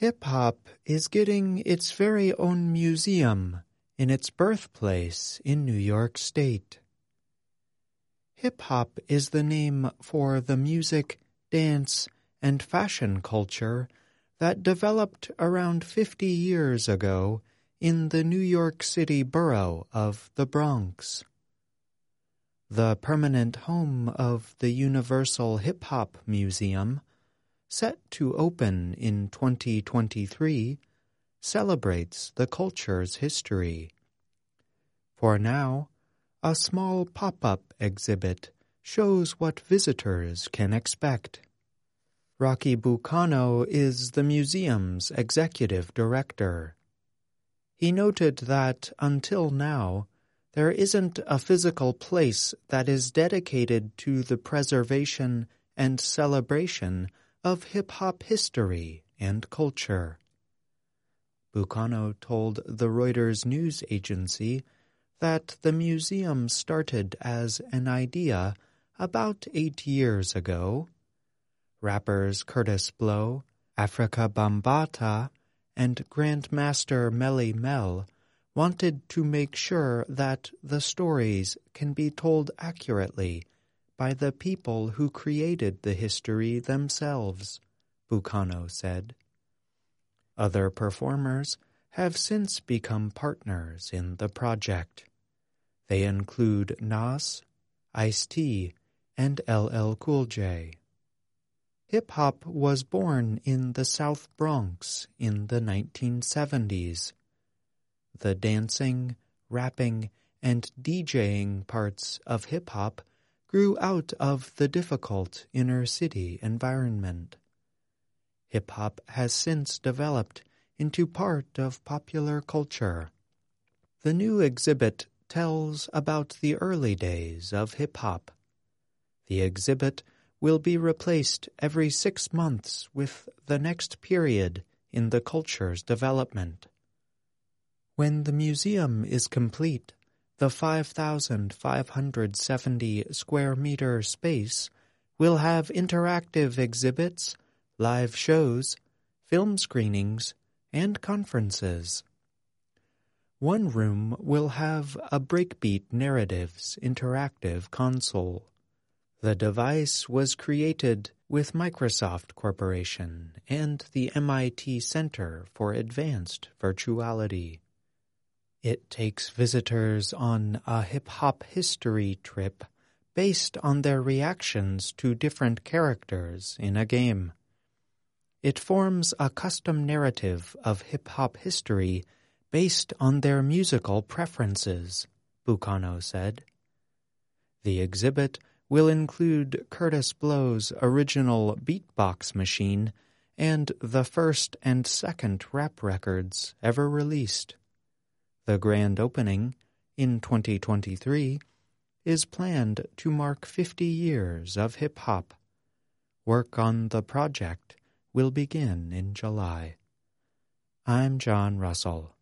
Hip-hop is getting its very own museum in its birthplace in New York State. Hip-hop is the name for the music, dance, and fashion culture that developed around 50 years ago in the New York City borough of the Bronx. The permanent home of the Universal Hip Hop Museum, set to open in 2023, celebrates the culture's history. For now, a small pop-up exhibit shows what visitors can expect. Rocky Bucano is the museum's executive director. He noted that, until now, there isn't a physical place that is dedicated to the preservation and celebration of hip-hop history and culture. Bucano told the Reuters news agency that the museum started as an idea about 8 years ago. Rappers Curtis Blow, Afrika Bambaataa, and Grandmaster Melle Mel wanted to make sure that the stories can be told accurately by the people who created the history themselves, Bucano said. Other performers have since become partners in the project. They include Nas, Ice-T, and LL Cool J. Hip-hop was born in the South Bronx in the 1970s. The dancing, rapping, and DJing parts of hip-hop grew out of the difficult inner-city environment. Hip-hop has since developed into part of popular culture. The new exhibit tells about the early days of hip-hop. The exhibit will be replaced every 6 months with the next period in the culture's development. When the museum is complete, the 5,570 square meter space will have interactive exhibits, live shows, film screenings, and conferences. One room will have a Breakbeat Narratives interactive console. The device was created with Microsoft Corporation and the MIT Center for Advanced Virtuality. It takes visitors on a hip-hop history trip based on their reactions to different characters in a game. It forms a custom narrative of hip-hop history based on their musical preferences, Bucano said. The exhibit will include Curtis Blow's original beatbox machine and the first and second rap records ever released. The grand opening, in 2023, is planned to mark 50 years of hip-hop. Work on the project will begin in July. I'm John Russell.